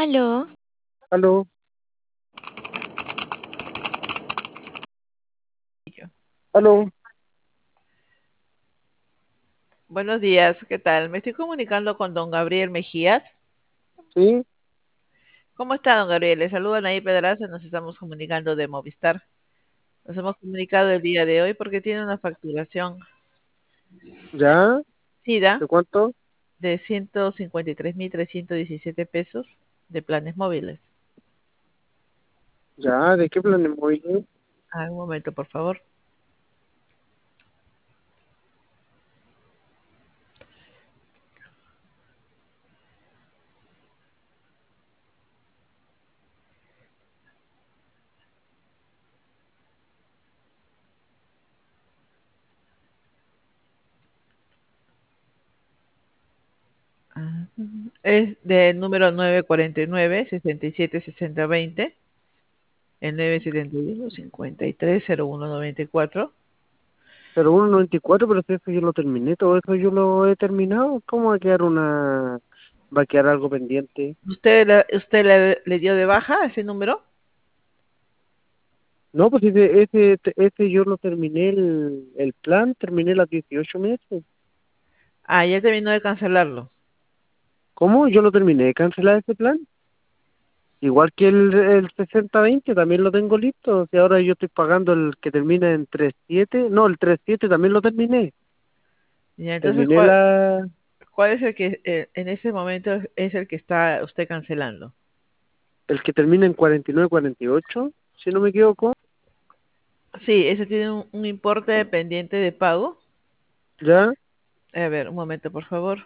Aló, Aló, aló, Buenos días, ¿qué tal? Me estoy comunicando con don Gabriel Mejías. sí, ¿Cómo está, don Gabriel? Le saludan ahí Pedraza, nos estamos comunicando de Movistar. Nos hemos comunicado el día de hoy porque tiene una facturación ya, SIDA ¿de cuánto? de 153.317 pesos de planes móviles. Ya, ¿de qué plan móvil? Un momento, por favor. Ah, Es del número 949-676020, el 971-530194. 0194, pero si eso yo lo terminé, todo eso yo lo he terminado. ¿Cómo va a quedar algo pendiente? ¿Usted le dio de baja ese número? No, pues ese yo lo terminé, el plan, terminé las 18 meses. Ah, ya terminó de cancelarlo. ¿Cómo? Yo lo terminé de cancelar ese plan. Igual que el 6020 también lo tengo listo. Si ahora yo estoy pagando el que termina en 37, no, el 37 también lo terminé. Ya, entonces, Terminé ¿cuál es el que en ese momento es el que está usted cancelando? el que termina en 4948, si no me equivoco. Sí, ese tiene un importe pendiente de pago. Ya, A ver, un momento, por favor.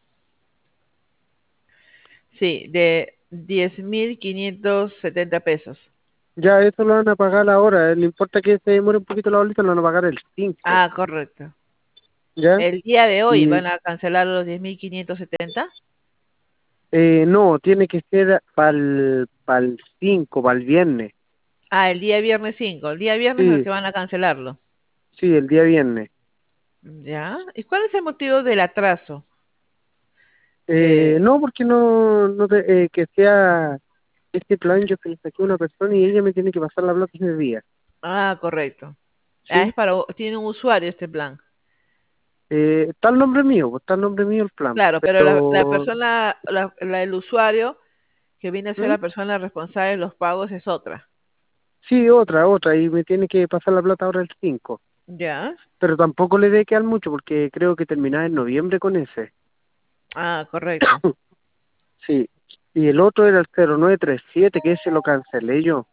Sí, de 10.570 pesos. ya, eso lo van a pagar ahora. No importa que se demore un poquito la bolita, lo van a pagar el 5. Ah, correcto. ¿Ya? El día de hoy Y van a cancelar los 10.570. no, tiene que ser para el 5, para el viernes. Ah, el día viernes 5. El día viernes es el Sí, que van a cancelarlo. sí, el día viernes. ¿Ya? ¿Y cuál es el motivo del atraso? De... No, porque que sea este plan, yo se lo saqué a una persona y ella me tiene que pasar la plata ese día. Ah, correcto. Ah, ¿Sí? tiene un usuario este plan. Está el nombre mío, pues, está el nombre mío el plan. Claro, pero la Pero, persona, el usuario que viene a ser ¿mm? la persona responsable de los pagos es otra. Sí, otra, y me tiene que pasar la plata ahora el 5. ¿Ya? Pero tampoco le debe quedar mucho porque creo que terminaba en noviembre con ese. Ah, correcto, Sí. Y el otro era el 0937, que ese lo cancelé yo.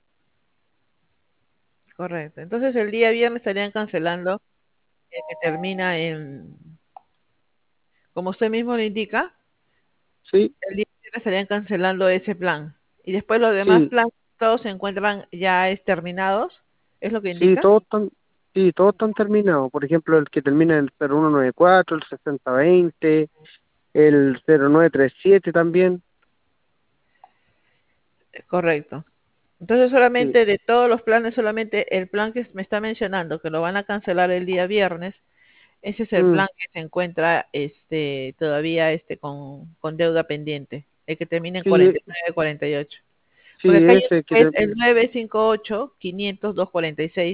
correcto. Entonces el día viernes estarían cancelando el que termina en, como usted mismo lo indica, Sí, el día viernes estarían cancelando ese plan. Y después los demás sí, planes, todos se encuentran ya terminados, ¿es lo que sí, indica? todos están terminados. Por ejemplo, el que termina en 0194, el 6020, el 0937 también. Correcto. Entonces Sí, solamente de todos los planes, solamente el plan que me está mencionando, que lo van a cancelar el día viernes, ese es el mm, plan que se encuentra todavía con deuda pendiente, el que termina en sí, 4948. Porque sí, acá hay uno ese que que es el 958-500-246.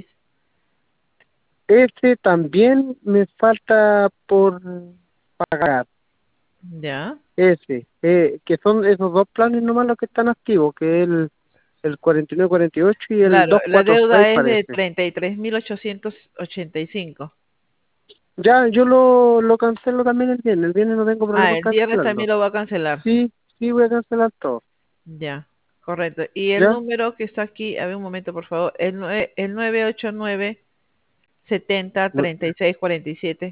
ese también me falta por pagar. Ya. Ese, que son esos dos planes nomás los que están activos, que es el 4948 y el Claro, la 246 deuda es de parece. 33.885. Ya, yo lo cancelo también el viernes no tengo problema Ah, en el viernes también cancelarlo. lo va a cancelar. Sí, sí, voy a cancelar todo. Ya, correcto. Y el ¿Ya? número que está aquí, a ver un momento, por favor, el 989-70-3647.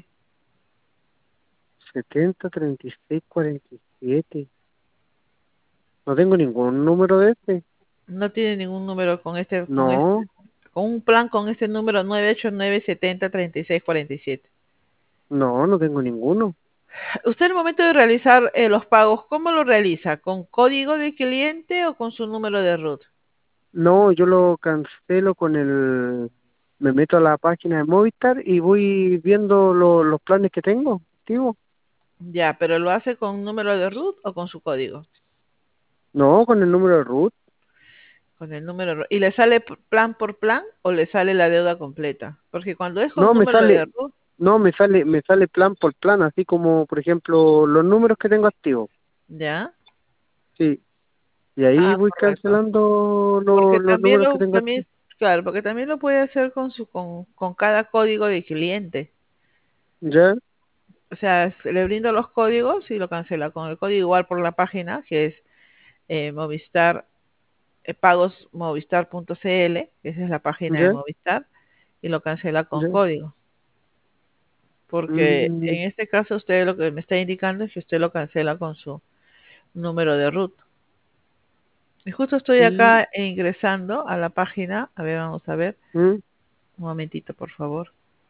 703647. No tengo ningún número de este. No tiene ningún número No, con un plan con este número 989-70-3647. no tengo ninguno. Usted en el momento de realizar los pagos, ¿cómo lo realiza? ¿Con código de cliente o con su número de root? No, yo lo cancelo me meto a la página de Movistar y voy viendo los planes que tengo, activos. Ya, pero ¿lo hace con número de root o con su código? No, con el número de root. Con el número. ¿Y le sale plan por plan o le sale la deuda completa? Porque cuando es con No, me número de sale, root, no, me sale plan por plan, así como, por ejemplo, los números que tengo activos. ¿ya? Sí, y ahí Ah, voy correcto. cancelando Porque los también números que tengo activos. claro, porque también lo puede hacer con cada código de cliente. ¿Ya? O sea, le brindo los códigos y lo cancela con el código igual por la página, que es Movistar, pagos movistar.cl, que esa es la página de ¿Ya? Movistar, y lo cancela con ¿Ya? código. Porque Mm, en este caso usted lo que me está indicando es que usted lo cancela con su número de root. Y justo estoy y, acá ingresando a la página. A ver, vamos a ver. mm. Un momentito, por favor.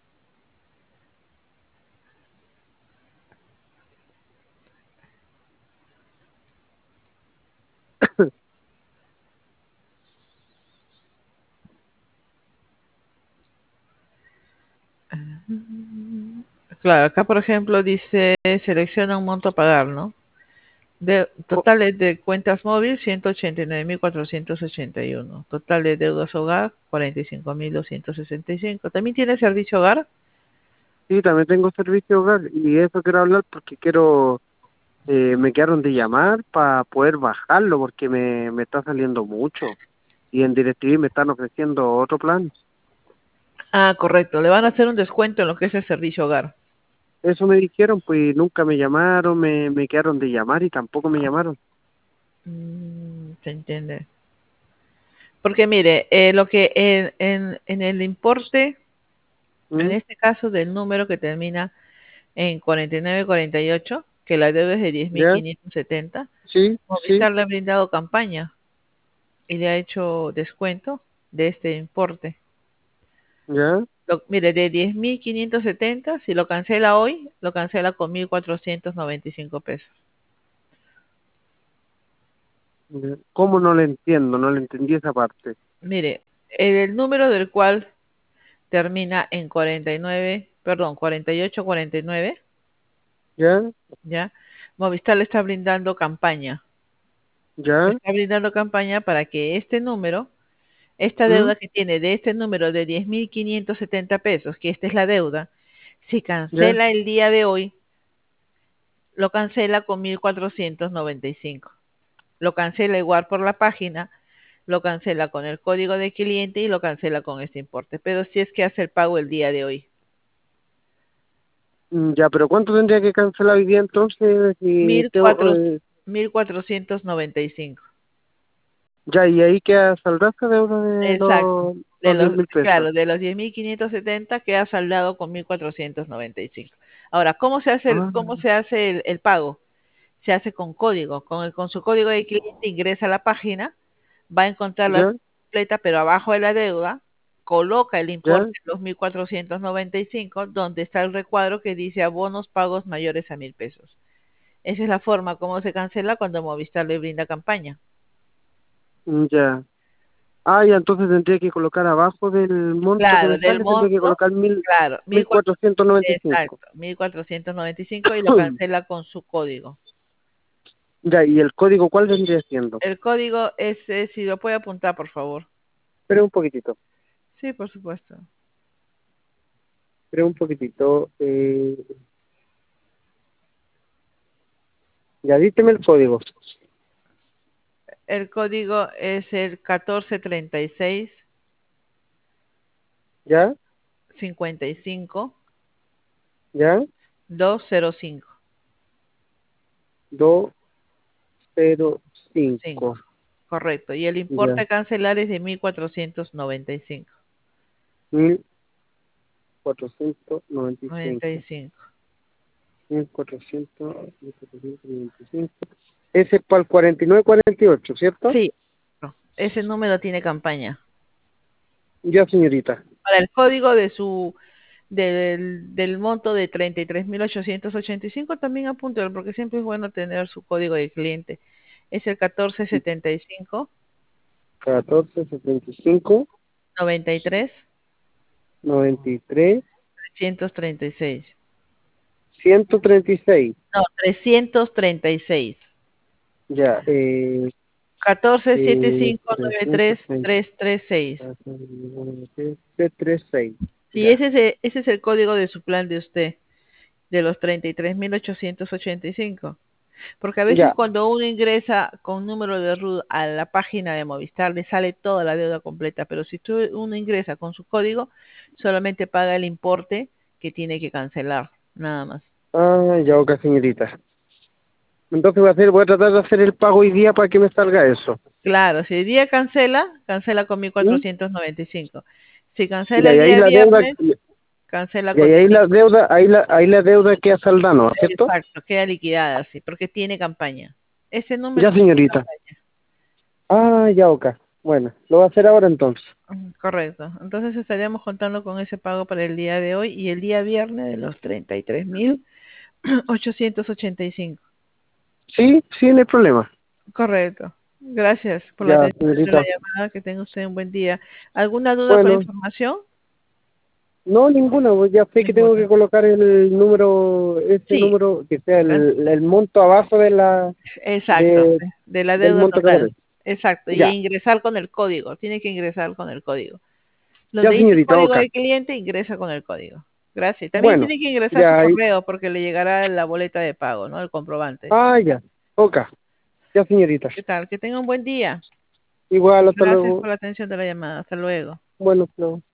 Claro, acá por ejemplo dice selecciona un monto a pagar, ¿no? De, Co- totales de cuentas móvil 189.481. Total de deudas hogar 45.265. ¿También tiene servicio hogar? Sí, también tengo servicio hogar y eso quiero hablar porque quiero, me quedaron de llamar para poder bajarlo porque me está saliendo mucho y en DirecTV me están ofreciendo otro plan. Ah, correcto. Le van a hacer un descuento en lo que es el servicio hogar. Eso me dijeron, pues nunca me llamaron, me quedaron de llamar y tampoco me llamaron. Se entiende. Porque mire, lo que en el importe, en ¿Mm? este caso del número que termina en 4948, que la deuda es de diez mil ¿Ya? quinientos setenta, Sí, sí, Movistar le ha brindado campaña y le ha hecho descuento de este importe. ya. Mire, de 10.570, si lo cancela hoy, lo cancela con 1.495 pesos. Ya. ¿Cómo no le entiendo? No le entendí esa parte. Mire, el número del cual termina en 49, perdón, 4849, ¿Ya? ¿ya? Movistar le está brindando campaña. Le ¿Ya? está brindando campaña para que este número, esta ¿Mm? deuda que tiene de este número de 10.570 pesos, que esta es la deuda, si ¿Ya? cancela el día de hoy, lo cancela con 1.495. Lo cancela igual por la página, lo cancela con el código de cliente y lo cancela con este importe. Pero si es que hace el pago el día de hoy. Ya, pero ¿cuánto tendría que cancelar hoy día entonces? Si Mil tengo, cuatro 1.495. ya, y ahí queda saldrá esa deuda de Exacto. los 10.000 pesos. Claro, de los 10.570 queda saldado con 1.495. Ahora, Ah, cómo se hace el pago? Se hace con código. Con su código de cliente ingresa a la página, va a encontrar la ya, completa, pero abajo de la deuda coloca el ya. importe de los 1.495, donde está el recuadro que dice abonos pagos mayores a 1.000 pesos. Esa es la forma como se cancela cuando Movistar le brinda campaña. Ya. Ah, ya, entonces tendría que colocar abajo del monto que Claro, me del sale, tendría que monto, colocar mil, claro, mil cuatrocientos noventa y cinco. exacto, 1.495 y lo cancela con su código. Ya, ¿y el código cuál vendría siendo? El código es, si lo puede apuntar, por favor. Espera un poquitito, Sí, por supuesto. espera un poquitito. Ya, díteme el código. El código es el 1436 ¿Ya? 55 ¿Ya? 205. 5. 205. Correcto. Y el importe Ya, a cancelar es de 1.495. 1495. 95. 1495. Ese es para el 4948, ¿cierto? Sí, no, ese número tiene campaña. Ya, señorita. Para el código de del monto de 33.885 también apúntelo, porque siempre es bueno tener su código de cliente. Es el 1475 1475 93 93 336. 136. No, 336. Ya, catorce siete cinco nueve tres 306. tres tres seis. 336. Sí, Ya. ese es el código de su plan de usted, de los 33.885. Porque a veces Ya. cuando uno ingresa con número de RUT a la página de Movistar, le sale toda la deuda completa, pero si uno ingresa con su código, solamente paga el importe que tiene que cancelar, nada más. Ah, ya, ok, señorita. Entonces voy a tratar de hacer el pago hoy día para que me salga eso. Claro, si el día cancela, cancela con mil ¿Mm? cuatrocientos noventa y cinco. Si cancela Ya, el y ahí día la deuda, viernes, cancela y con ahí la 10.000. deuda, ahí la deuda queda saldada, ¿no? ¿Cierto? Exacto, queda liquidada, sí, porque tiene campaña. Ese número Ya, tiene señorita. campaña. Ah, ya, ok. Bueno, lo voy a hacer ahora entonces. Correcto. Entonces estaríamos contando con ese pago para el día de hoy y el día viernes de los 33.885. Sí, sí, no hay problema. Correcto. Gracias por la Ya, atención de la señorita. llamada. Que tenga usted un buen día. ¿Alguna duda con la Bueno, información? no, ninguna, pues ya sé que tengo que Ninguna. colocar el número, ese Sí, número, que sea ca- el monto abajo exacto. de, De la del deuda monto que total. aparece. Exacto. Y Ya, ingresar con el código. Tiene que ingresar con el código. ya, Donde dice señorita, código ok. de cliente, ingresa con el código. Gracias. También Bueno, tiene que ingresar su ya, correo porque le llegará la boleta de pago, ¿no? El comprobante. ya, ok. Ya, señorita. ¿Qué tal? Que tenga un buen día. Igual, hasta Gracias luego. por la atención de la llamada. Hasta luego. Bueno, hasta luego.